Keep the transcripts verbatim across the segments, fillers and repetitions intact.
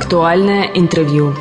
Актуальное интервью.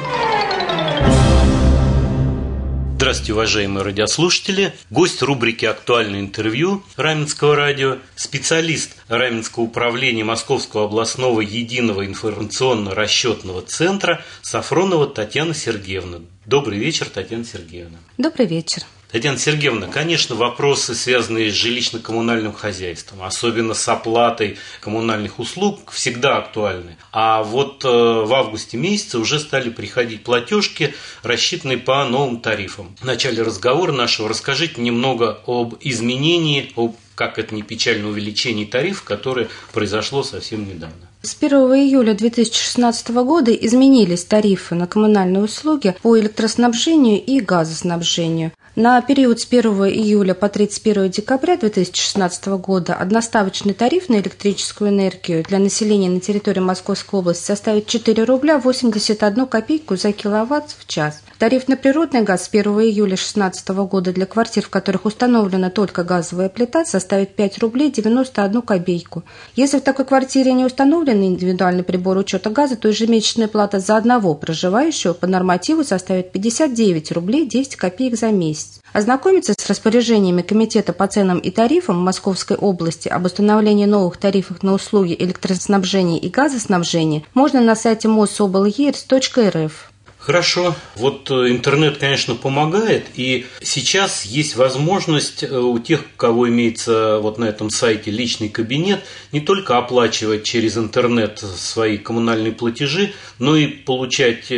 Здравствуйте, уважаемые радиослушатели. Гость рубрики «Актуальное интервью» Раменского радио, специалист Раменского управления Московского областного единого информационно-расчетного центра Сафронова Татьяна Сергеевна. Добрый вечер, Татьяна Сергеевна. Добрый вечер. Татьяна Сергеевна, конечно, вопросы, связанные с жилищно-коммунальным хозяйством, особенно с оплатой коммунальных услуг, всегда актуальны. А вот в августе месяце уже стали приходить платежки, рассчитанные по новым тарифам. В начале разговора нашего расскажите немного об изменении, об, как это ни печально, увеличении тарифов, которое произошло совсем недавно. С первого июля две тысячи шестнадцатого года изменились тарифы на коммунальные услуги по электроснабжению и газоснабжению. На период с первого июля по тридцать первого декабря две тысячи шестнадцатого года одноставочный тариф на электрическую энергию для населения на территории Московской области составит четыре рубля восемьдесят одну копейку за киловатт в час. Тариф на природный газ с первого июля две тысячи шестнадцатого года для квартир, в которых установлена только газовая плита, составит пять рублей девяносто одну копейку. Если в такой квартире не установлен индивидуальный прибор учета газа, то ежемесячная плата за одного проживающего по нормативу составит пятьдесят девять рублей десять копеек за месяц. Ознакомиться с распоряжениями Комитета по ценам и тарифам Московской области об установлении новых тарифов на услуги электроснабжения и газоснабжения можно на сайте мособлеирц точка эр эф. Хорошо. Вот интернет, конечно, помогает, и сейчас есть возможность у тех, у кого имеется вот на этом сайте личный кабинет, не только оплачивать через интернет свои коммунальные платежи, но и получать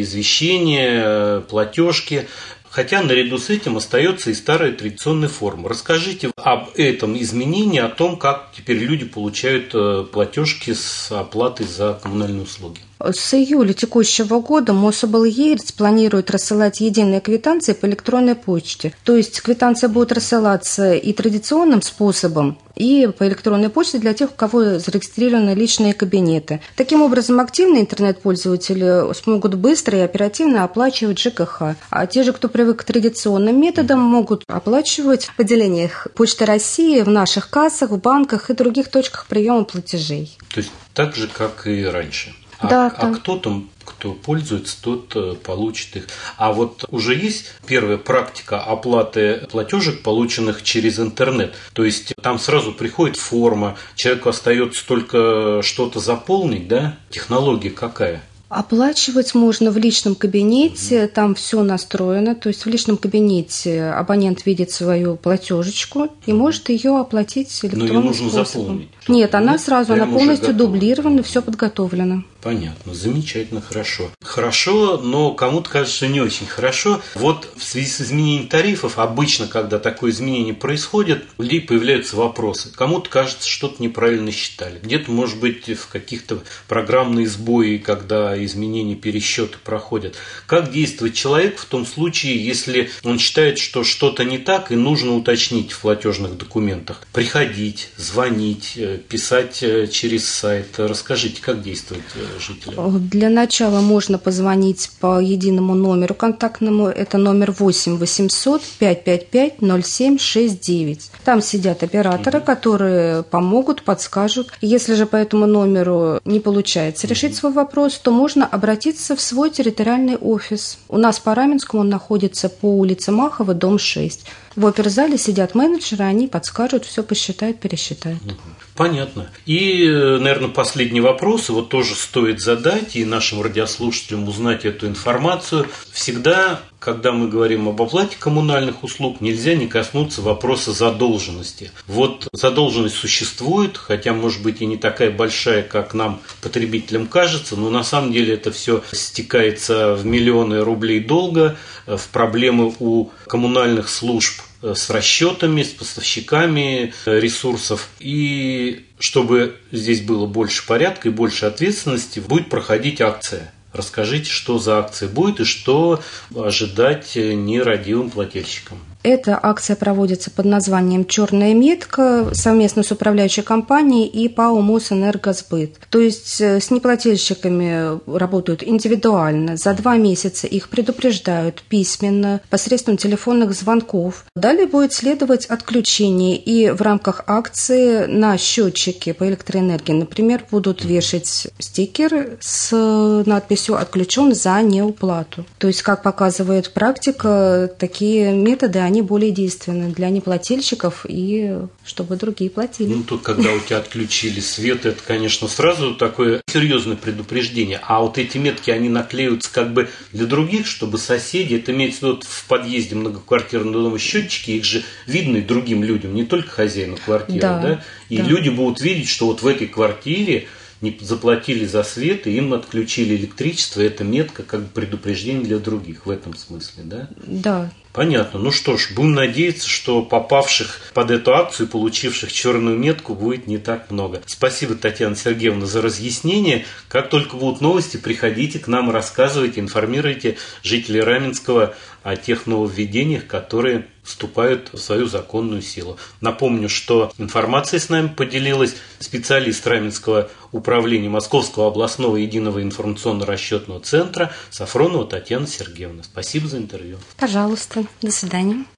извещения, платежки. Хотя наряду с этим остается и старая традиционная форма. Расскажите об этом изменении, о том, как теперь люди получают платежки с оплатой за коммунальные услуги. С июля текущего года Мособлеирц планирует рассылать единые квитанции по электронной почте. То есть квитанции будут рассылаться и традиционным способом, и по электронной почте для тех, у кого зарегистрированы личные кабинеты. Таким образом, активные интернет-пользователи смогут быстро и оперативно оплачивать ЖКХ. А те же, кто привык к традиционным методам, могут оплачивать в отделениях Почты России, в наших кассах, в банках и других точках приема платежей. То есть так же, как и раньше. А, да, а кто там, кто пользуется, тот получит их. А вот уже есть первая практика оплаты платежек, полученных через интернет. То есть там сразу приходит форма, человеку остается только что-то заполнить, да? Технология какая? Оплачивать можно в личном кабинете, там все настроено, то есть в личном кабинете абонент видит свою платежечку и может ее оплатить электронным Но ее нужно способом. Заполнить. Нет, она сразу, Прямо она полностью готова. дублирована, все подготовлено. Понятно, замечательно, хорошо. Хорошо, но кому-то кажется, что не очень хорошо. Вот в связи с изменением тарифов, обычно, когда такое изменение происходит, у людей появляются вопросы. Кому-то кажется, что-то неправильно считали. Где-то, может быть, в каких-то программные сбои, когда изменения пересчеты проходят. Как действовать человек в том случае, если он считает, что что-то не так и нужно уточнить в платежных документах? Приходить, звонить, писать через сайт. Расскажите, как действовать жителям? Для начала можно позвонить по единому номеру контактному. Это номер восемь восемьсот пятьсот пятьдесят пять ноль семь шестьдесят девять. Там сидят операторы, угу. которые помогут, подскажут. Если же по этому номеру не получается решить угу. свой вопрос, то можно обратиться в свой территориальный офис. У нас по Раменскому он находится по улице Махова, дом шесть. В оперзале сидят менеджеры, они подскажут, все посчитают, пересчитают. Понятно. И, наверное, последний вопрос, его тоже стоит задать, и нашим радиослушателям узнать эту информацию. Всегда, когда мы говорим об оплате коммунальных услуг, нельзя не коснуться вопроса задолженности. Вот задолженность существует, хотя, может быть, и не такая большая, как нам, потребителям, кажется, но на самом деле это все стекается в миллионы рублей долга, в проблемы у коммунальных служб с расчетами, с поставщиками ресурсов. И чтобы здесь было больше порядка и больше ответственности, будет проходить акция. Расскажите, что за акция будет и что ожидать нерадивым плательщикам. Эта акция проводится под названием «Черная метка» совместно с управляющей компанией и ПАО «Мосэнергосбыт». То есть с неплательщиками работают индивидуально. За два месяца их предупреждают письменно, посредством телефонных звонков. Далее будет следовать отключение, и в рамках акции на счетчике по электроэнергии, например, будут вешать стикер с надписью «Отключен за неуплату». То есть, как показывает практика, такие методы, они более действенны для неплательщиков и чтобы другие платили. Ну, тут, когда у тебя отключили свет, это, конечно, сразу такое серьезное предупреждение. А вот эти метки, они наклеиваются как бы для других, чтобы соседи, это имеется в виду в подъезде многоквартирного дома счетчики, их же видно и другим людям, не только хозяину квартиры, да? да? И да. люди будут видеть, что вот в этой квартире не заплатили за свет, и им отключили электричество. Это метка как бы предупреждение для других в этом смысле, да? Да. Понятно. Ну что ж, будем надеяться, что попавших под эту акцию, получивших черную метку, будет не так много. Спасибо, Татьяна Сергеевна, за разъяснение. Как только будут новости, приходите к нам, рассказывайте, информируйте жителей Раменского о тех нововведениях, которые вступают в свою законную силу. Напомню, что информацией с нами поделилась специалист Раменского управления Московского областного единого информационно-расчетного центра Сафронова Татьяна Сергеевна. Спасибо за интервью. Пожалуйста. До свидания.